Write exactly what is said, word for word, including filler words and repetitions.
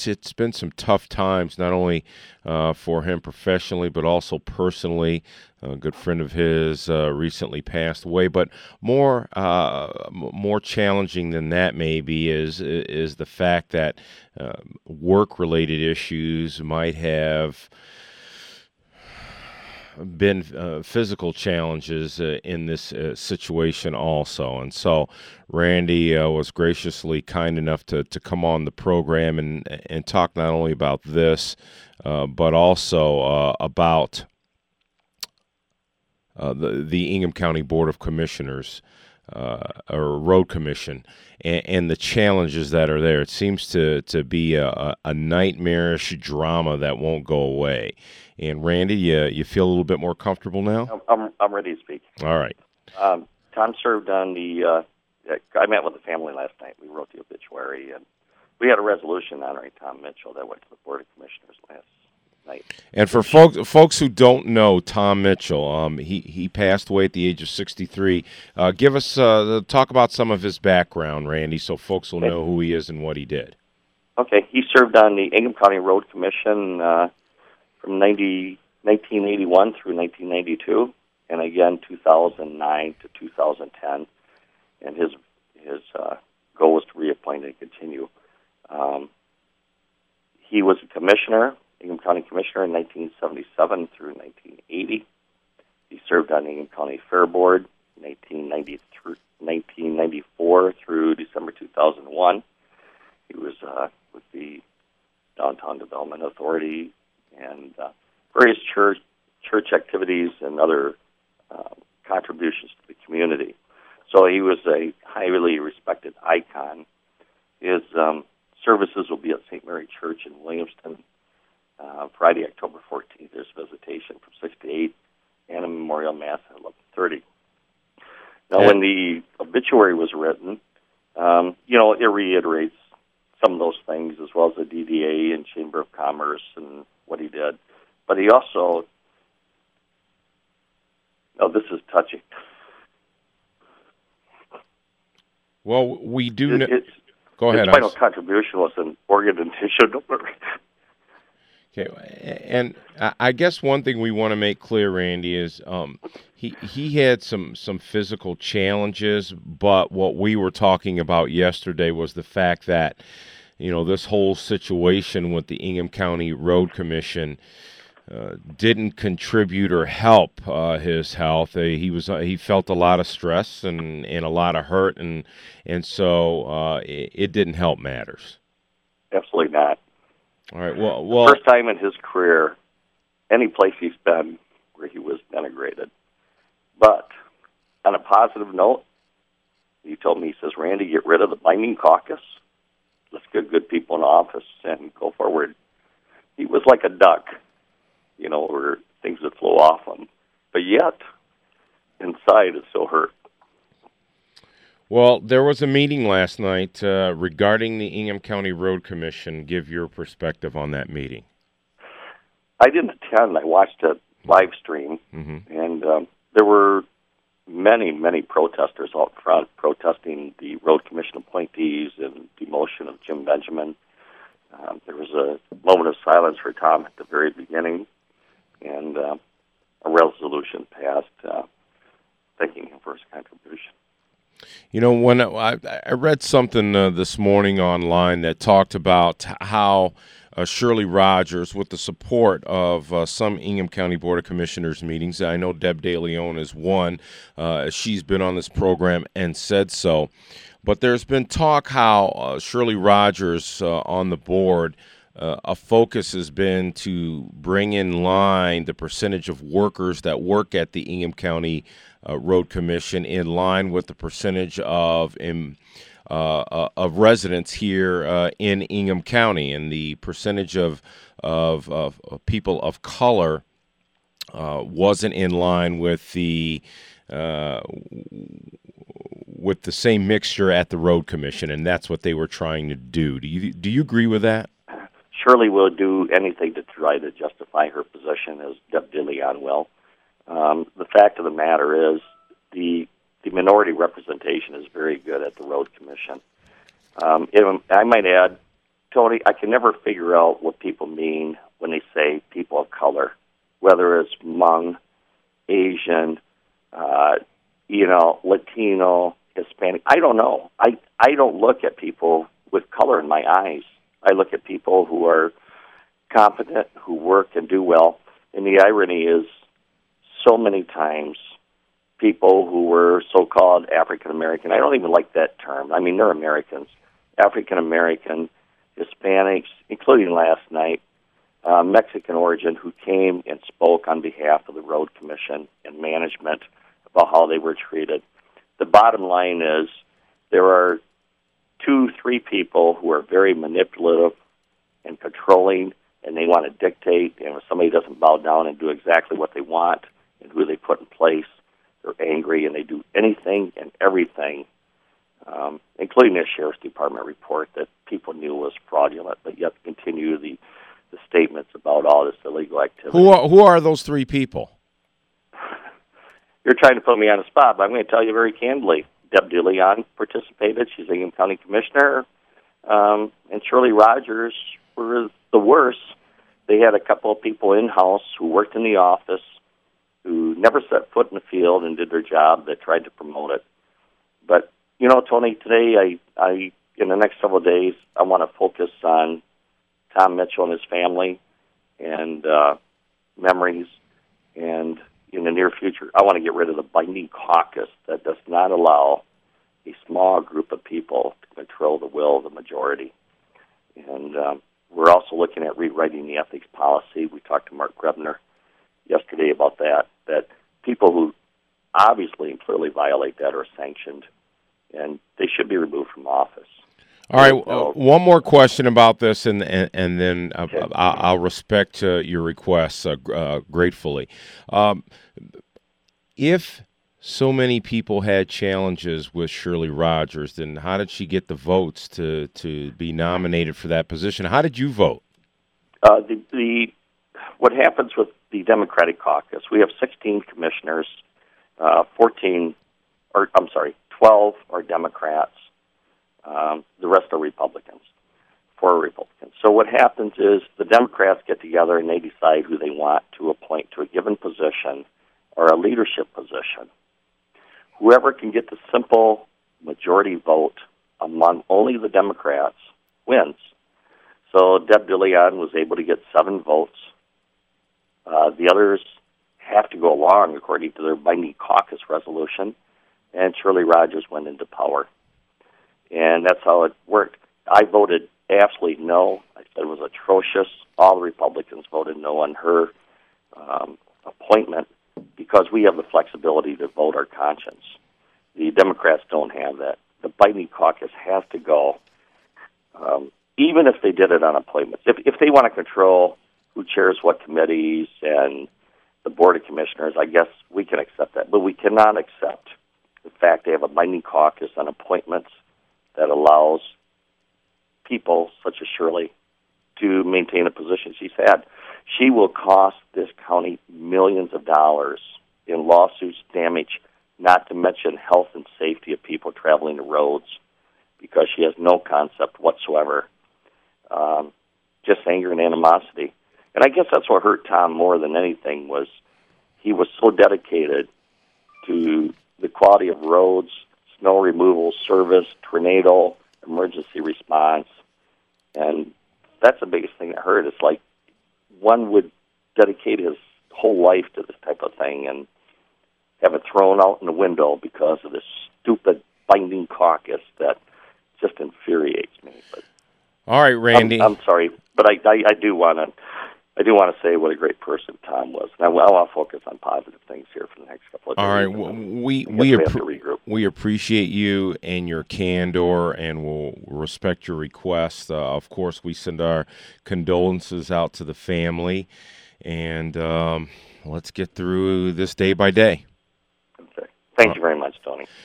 it's it's been some tough times, not only uh, for him professionally, but also personally. A good friend of his uh, recently passed away, but more uh, more challenging than that maybe is is the fact that uh, work-related issues might have been uh, physical challenges uh, in this uh, situation also. And so Randy uh, was graciously kind enough to, to come on the program and, and talk not only about this, uh, but also uh, about uh, the, the Ingham County Board of Commissioners, uh, or Road Commission, and, and the challenges that are there. It seems to, to be a, a nightmarish drama that won't go away. And Randy, you, you feel a little bit more comfortable now? I'm I'm ready to speak. All right. Um, Tom served on the. Uh, I met with the family last night. We wrote the obituary, and we had a resolution honoring Tom Mitchell that went to the Board of Commissioners last night. And for folks folks who don't know Tom Mitchell, um, he he passed away at the age of sixty-three. Uh, give us uh, talk about some of his background, Randy, so folks will okay. know who he is and what he did. Okay, he served on the Ingham County Road Commission. Uh, From nineteen eighty-one through nineteen ninety-two, and again two thousand nine to two thousand ten, and his his uh, goal was to reappoint and continue. Um, he was a commissioner, Ingham County Commissioner, in nineteen seventy-seven through nineteen eighty. He served on the Ingham County Fair Board, nineteen ninety-four through December two thousand one. He was uh, with the Downtown Development Authority and uh, various church church activities and other uh, contributions to the community. So he was a highly respected icon. His um, services will be at Saint Mary Church in Williamston uh, Friday, October fourteenth. There's visitation from six to eight and a memorial mass at eleven thirty. Now, when the obituary was written, um, you know, it reiterates some of those things, as well as the D D A and Chamber of Commerce and what he did. But he also, oh, this is touching. Well, we do know. It, Go ahead. His final contribution was an organ and tissue donor. Okay, and I guess one thing we want to make clear, Randy, is um, he he had some, some physical challenges, but what we were talking about yesterday was the fact that, you know, this whole situation with the Ingham County Road Commission uh, didn't contribute or help uh, his health. Uh, he was uh, he felt a lot of stress and, and a lot of hurt, and and so uh, it, it didn't help matters. Absolutely not. All right. Well, well, first time in his career, any place he's been where he was denigrated. But on a positive note, he told me, he says, Randy, get rid of the binding caucus. Let's get good people in office and go forward. He was like a duck, you know, where things would flow off him. But yet, inside is so hurt. Well, there was a meeting last night uh, regarding the Ingham County Road Commission. Give your perspective on that meeting. I didn't attend. I watched a live stream, mm-hmm. and um, there were many, many protesters out front protesting the Road Commission appointees and demotion of Jim Benjamin. Um, there was a moment of silence for Tom at the very beginning, and uh, a resolution passed uh, thanking him for his contribution. You know, when I, I read something uh, this morning online that talked about how uh, Shirley Rogers, with the support of uh, some Ingham County Board of Commissioners meetings, I know Deb DeLeon is one, uh, she's been on this program and said so, but there's been talk how uh, Shirley Rogers uh, on the board, uh, a focus has been to bring in line the percentage of workers that work at the Ingham County Uh, Road Commission in line with the percentage of in, uh, uh, of residents here uh, in Ingham County, and the percentage of of, of, of people of color uh, wasn't in line with the uh, with the same mixture at the Road Commission, and that's what they were trying to do. Do you do you agree with that? Shirley will do anything to try to justify her position, as Deb DeLeon will. Um, the fact of the matter is the the minority representation is very good at the Road Commission. Um, it, I might add, Tony, I can never figure out what people mean when they say people of color, whether it's Hmong, Asian, uh, you know, Latino, Hispanic. I don't know. I, I don't look at people with color in my eyes. I look at people who are competent, who work and do well. And the irony is, so many times, people who were so-called African-American, I don't even like that term. I mean, they're Americans. African-American, Hispanics, including last night, uh, Mexican origin, who came and spoke on behalf of the Road Commission and management about how they were treated. The bottom line is there are two, three people who are very manipulative and controlling, and they want to dictate, and if somebody doesn't bow down and do exactly what they want and who they put in place, they're angry, and they do anything and everything, um, including the Sheriff's Department report that people knew was fraudulent, but yet continue the, the statements about all this illegal activity. Who are, who are those three people? You're trying to put me on the spot, but I'm going to tell you very candidly. Deb DeLeon participated. She's the Ingham County Commissioner. Um, and Shirley Rogers were the worst. They had a couple of people in-house who worked in the office who never set foot in the field and did their job that tried to promote it. But, you know, Tony, today, I, I in the next several days, I want to focus on Tom Mitchell and his family and uh, memories. And in the near future, I want to get rid of the binding caucus that does not allow a small group of people to control the will of the majority. And um, we're also looking at rewriting the ethics policy. We talked to Mark Grebner yesterday about that, that people who obviously and clearly violate that are sanctioned, and they should be removed from office. All right, uh, one more question about this, and and, and then uh, okay. I'll, I'll respect uh, your requests uh, uh, gratefully. Um, if so many people had challenges with Shirley Rogers, then how did she get the votes to, to be nominated for that position? How did you vote? Uh, the, the what happens with the Democratic caucus, we have sixteen commissioners, uh, fourteen, or I'm sorry, twelve are Democrats. Um, the rest are Republicans, four are Republicans. So what happens is the Democrats get together and they decide who they want to appoint to a given position or a leadership position. Whoever can get the simple majority vote among only the Democrats wins. So Deb DeLeon was able to get seven votes. Uh, the others have to go along according to their binding caucus resolution, and Shirley Rogers went into power. And that's how it worked. I voted absolutely no. I said it was atrocious. All the Republicans voted no on her um, appointment because we have the flexibility to vote our conscience. The Democrats don't have that. The binding caucus has to go, um, even if they did it on appointments. If, if they want to control who chairs what committees and the Board of Commissioners, I guess we can accept that. But we cannot accept the fact they have a binding caucus on appointments that allows people such as Shirley to maintain a position she's had. She will cost this county millions of dollars in lawsuits, damage, not to mention health and safety of people traveling the roads, because she has no concept whatsoever, um, just anger and animosity. And I guess that's what hurt Tom more than anything was he was so dedicated to the quality of roads, snow removal service, tornado, emergency response. And that's the biggest thing that hurt. It's like one would dedicate his whole life to this type of thing and have it thrown out in the window because of this stupid binding caucus that just infuriates me. But all right, Randy. I'm, I'm sorry, but I, I, I do want to I do want to say what a great person Tom was. And I, I want to focus on positive things here for the next couple of days. All right, well, we we, appre- we appreciate you and your candor, and we'll respect your request. Uh, of course, we send our condolences out to the family, and um, let's get through this day by day. Okay. Thank uh, you very much, Tony.